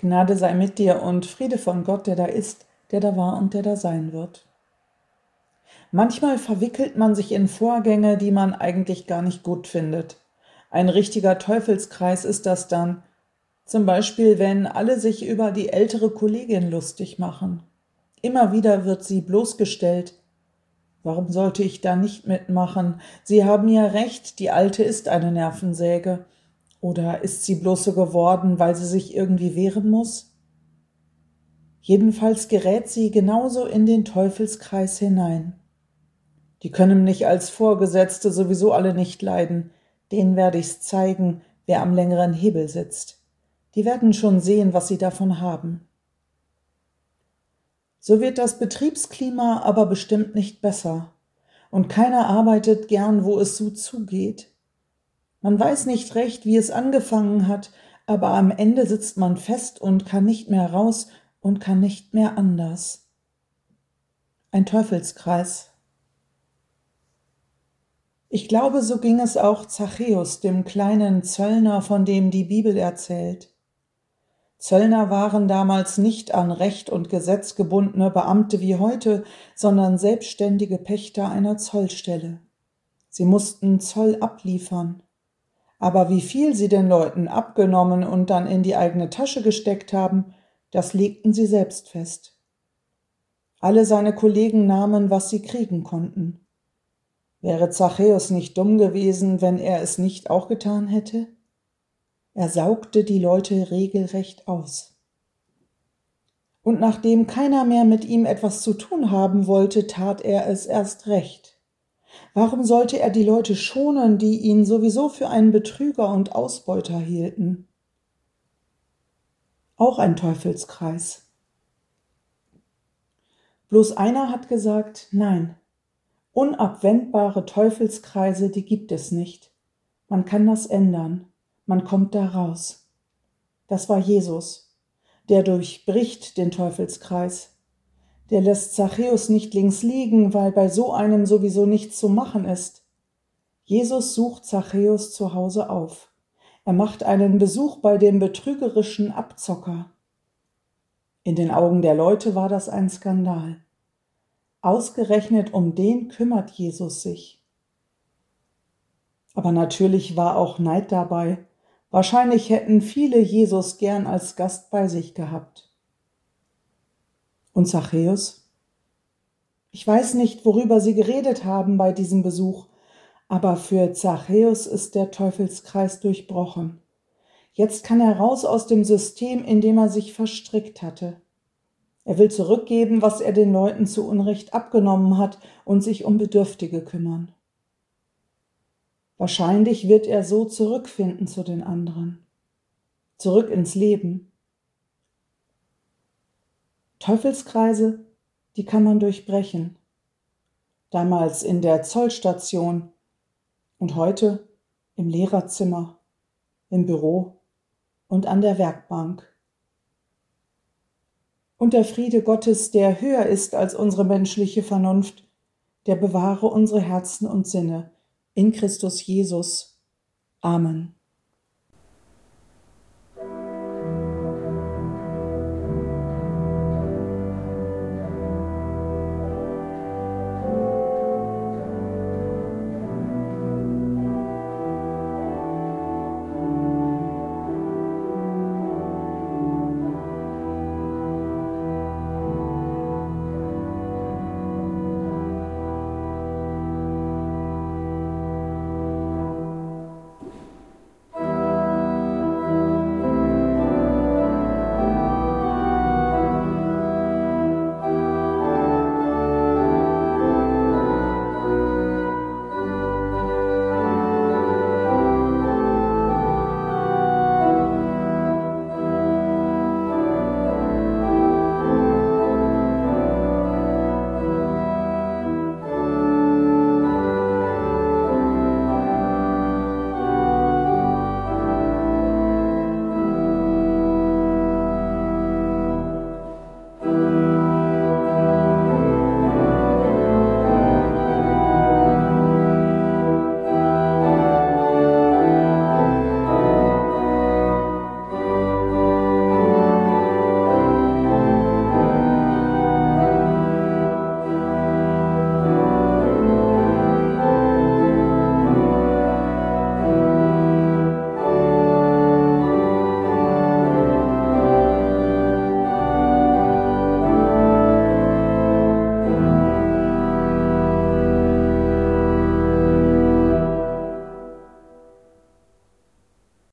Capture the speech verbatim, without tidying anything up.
Gnade sei mit dir und Friede von Gott, der da ist, der da war und der da sein wird. Manchmal verwickelt man sich in Vorgänge, die man eigentlich gar nicht gut findet. Ein richtiger Teufelskreis ist das dann. Zum Beispiel, wenn alle sich über die ältere Kollegin lustig machen. Immer wieder wird sie bloßgestellt. Warum sollte ich da nicht mitmachen? Sie haben ja recht, die Alte ist eine Nervensäge. Oder ist sie bloß so geworden, weil sie sich irgendwie wehren muss? Jedenfalls gerät sie genauso in den Teufelskreis hinein. Die können mich als Vorgesetzte sowieso alle nicht leiden. Denen werde ich's zeigen, wer am längeren Hebel sitzt. Die werden schon sehen, was sie davon haben. So wird das Betriebsklima aber bestimmt nicht besser. Und keiner arbeitet gern, wo es so zugeht. Man weiß nicht recht, wie es angefangen hat, aber am Ende sitzt man fest und kann nicht mehr raus und kann nicht mehr anders. Ein Teufelskreis. Ich glaube, so ging es auch Zachäus, dem kleinen Zöllner, von dem die Bibel erzählt. Zöllner waren damals nicht an Recht und Gesetz gebundene Beamte wie heute, sondern selbstständige Pächter einer Zollstelle. Sie mussten Zoll abliefern. Aber wie viel sie den Leuten abgenommen und dann in die eigene Tasche gesteckt haben, das legten sie selbst fest. Alle seine Kollegen nahmen, was sie kriegen konnten. Wäre Zachäus nicht dumm gewesen, wenn er es nicht auch getan hätte? Er saugte die Leute regelrecht aus. Und nachdem keiner mehr mit ihm etwas zu tun haben wollte, tat er es erst recht. Warum sollte er die Leute schonen, die ihn sowieso für einen Betrüger und Ausbeuter hielten? Auch ein Teufelskreis. Bloß einer hat gesagt, nein, unabwendbare Teufelskreise, die gibt es nicht. Man kann das ändern, man kommt da raus. Das war Jesus, der durchbricht den Teufelskreis. Der lässt Zachäus nicht links liegen, weil bei so einem sowieso nichts zu machen ist. Jesus sucht Zachäus zu Hause auf. Er macht einen Besuch bei dem betrügerischen Abzocker. In den Augen der Leute war das ein Skandal. Ausgerechnet um den kümmert Jesus sich. Aber natürlich war auch Neid dabei. Wahrscheinlich hätten viele Jesus gern als Gast bei sich gehabt. Und Zachäus? Ich weiß nicht, worüber sie geredet haben bei diesem Besuch, aber für Zachäus ist der Teufelskreis durchbrochen. Jetzt kann er raus aus dem System, in dem er sich verstrickt hatte. Er will zurückgeben, was er den Leuten zu Unrecht abgenommen hat und sich um Bedürftige kümmern. Wahrscheinlich wird er so zurückfinden zu den anderen. Zurück ins Leben. Teufelskreise, die kann man durchbrechen. Damals in der Zollstation und heute im Lehrerzimmer, im Büro und an der Werkbank. Und der Friede Gottes, der höher ist als unsere menschliche Vernunft, der bewahre unsere Herzen und Sinne in Christus Jesus. Amen.